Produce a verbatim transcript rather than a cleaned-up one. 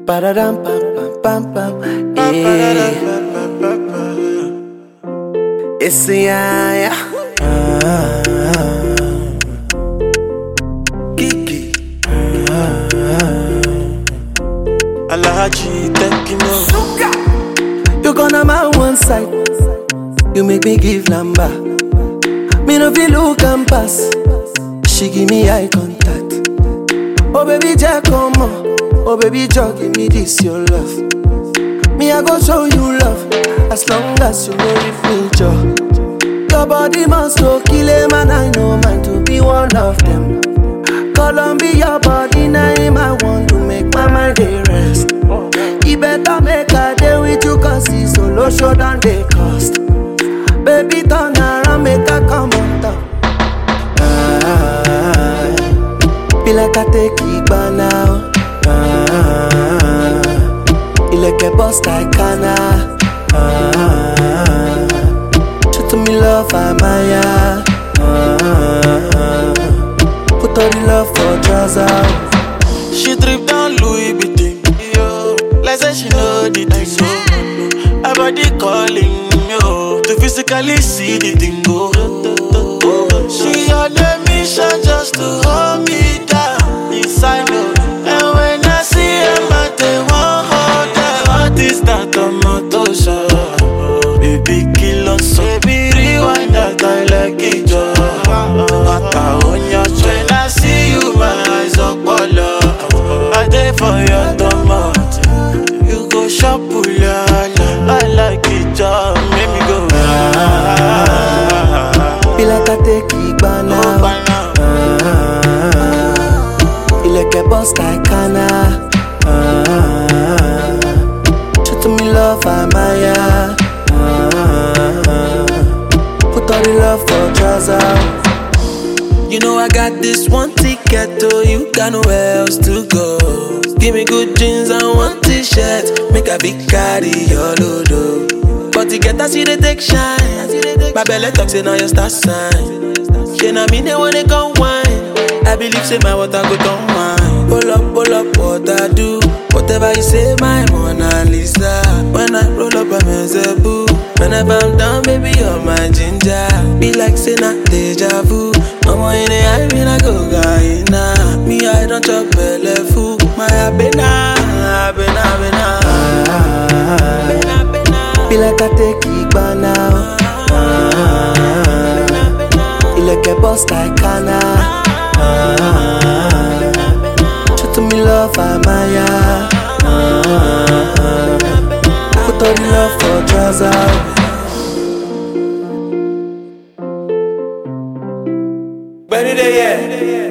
Ba-da-dum, pam, pam, pam, pam. Yeah. It's the eye. Kiki. Alahaji, thank you, no. You gonna my one side. You make me give number. Me no feel look and pass. She give me eye contact. Oh baby, Jack, come on. Oh baby, Jack, give me this your love. Me I go show you love. As long as you know if me joy. Your body must go kill him, and I know mine to be one of them. Columbia, your body name I want to make my mind a rest. You better make a day with you, cause it's solo show than they cost. Baby, turn around, make a come on top. Ah, feel like I take it by now. Ah, you like a boss like Kana. Ah, show to me love, I'm Maya. Ah, put all the love for trousers. She drip down Louis Vuitton, yo. Like say she know the thing, so her body calling, yo, to physically see the thing go. She on a mission just to hold me down inside, yo. And when I see her, I they won't hold her. What is that on my tosha? Baby, kill us, so baby, rewind that I like it, yo. Mata on your when I see you, my eyes up all up. I dey for your tomato. You go shop, ulala. I like it, yo. Make me go. Ah, feel like I take it by now. Oh, by now. Ah, feel like a boss like Kana. Ah, show to me love, I'm Maya. Ah, put all the love for trousers. You know I got this one ticket to you, got nowhere else to go. Give me good jeans and one t-shirt, make a big carry your load. But to get that see they take shine. My belly talks say now your star sign. She na me they wanna go wine. I believe say my water go down wine. Pull up, pull up, what I do. Whatever you say, my Mona Lisa. When I roll up, I'm a boo. Whenever I'm down, baby, you're my ginger. Be like say not deja vu. I'm in the eye, when I go Guyana. Me, I don't chop belly food. My abena, abena, abena. Abena, abena. Feel like I take it by now. Ah, feel like a boss like Kana. Ah, show to me love, I'm Maya. Ah, put all the love for trousers. Benny, yeah.